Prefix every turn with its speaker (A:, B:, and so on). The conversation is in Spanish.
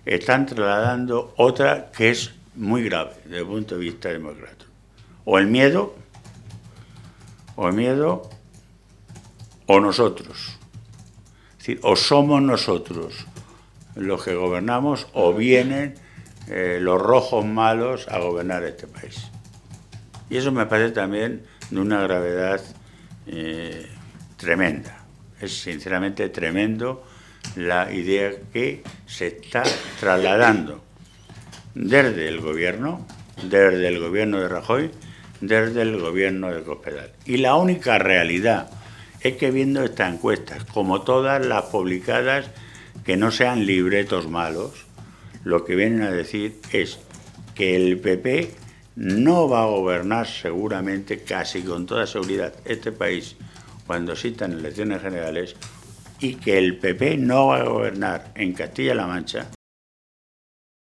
A: están trasladando otra que es muy grave desde el punto de vista democrático. O el miedo, o nosotros. Es decir, o somos nosotros los que gobernamos, o vienen los rojos malos a gobernar este país. Y eso me parece también de una gravedad tremenda. Es sinceramente tremendo la idea que se está trasladando desde el gobierno de Rajoy, desde el gobierno de Cospedal. Y la única realidad es que viendo estas encuestas, como todas las publicadas, que no sean libretos malos, lo que vienen a decir es que el PP no va a gobernar seguramente, casi con toda seguridad, este país cuando existan elecciones generales, y que el PP no va a gobernar en Castilla-La Mancha